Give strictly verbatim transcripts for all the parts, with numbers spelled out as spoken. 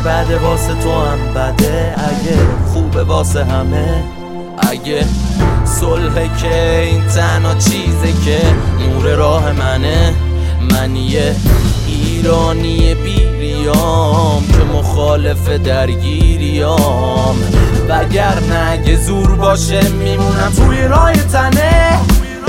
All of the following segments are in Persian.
بده واسه تو هم بده، اگه خوبه واسه همه، اگه صلحه که این تنها چیزه که نور راه منه. من یه ایرانی بیریام که مخالف درگیریام، وگرنه اگه زور باشه میمونم توی راه تنه.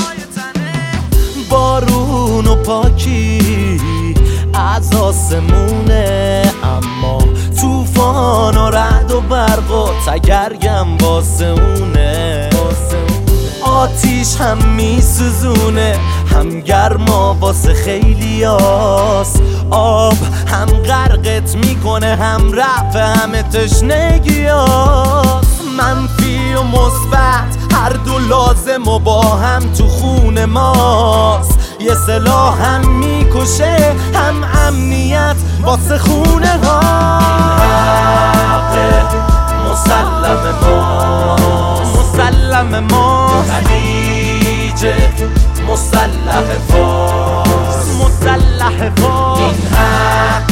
بارون و پاکی از آسمونه، اما توفان و رعد و برق و تگرگم واسه اونه. آتیش هم میسوزونه، هم گرما واسه خیلی هاست، آب هم غرقت میکنه، هم رفع همه تشنگی هاست. منفی و مثبت هر دو لازم و با هم تو خون ماست. یه سلاح هم میکشه، هم امنیت واسه خونه ها. مسلم ما، مسلم ما، خلیج مسلح فارس، مسلح فارس. این حق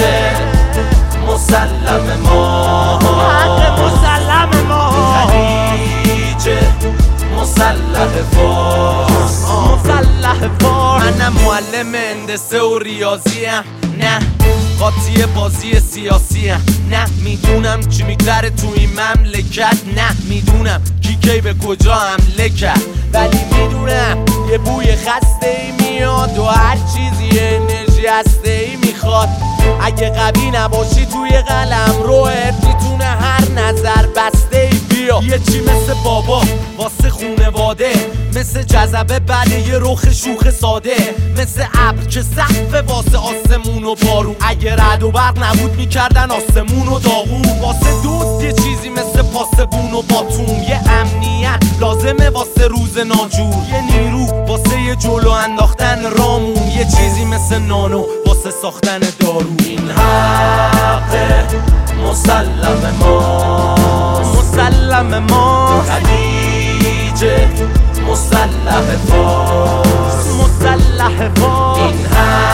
مسلم ما، حق مسلم ما، خلیج مسلح فارس، مسلح فارس. منم معلم هندسه و ریاضیم، نه قاطی بازی سیاسی هم. نه میدونم چی میگذره تو این مملکت، نه میدونم کی کی به کجا حمله کرد، ولی میدونم یه بوی خسته ای میاد و هر چیزی انرژی هسته ای میخواد. اگه قوی نباشی توی قلم روحت میتونه هر نظر بسته ای بیا. یه چی مثل بابا واسه خونواده، مثل جذبه بله یه رخ شوخ ساده، مثل ابر که سقف واسه آسمون و بارون. اگه رعد و برق نبود میکردن آسمون و داغون. واسه دوست یه چیزی مثل پاسبون و باتوم، یه امنیت لازمه واسه روز ناجور، یه نیرو واسه یه جلو انداختن رامون، یه چیزی مثل نانو واسه ساختن دارو. این حق مسلم ما، مسلم ما، خلیج مسلح فارس، مسلح فارس. این حق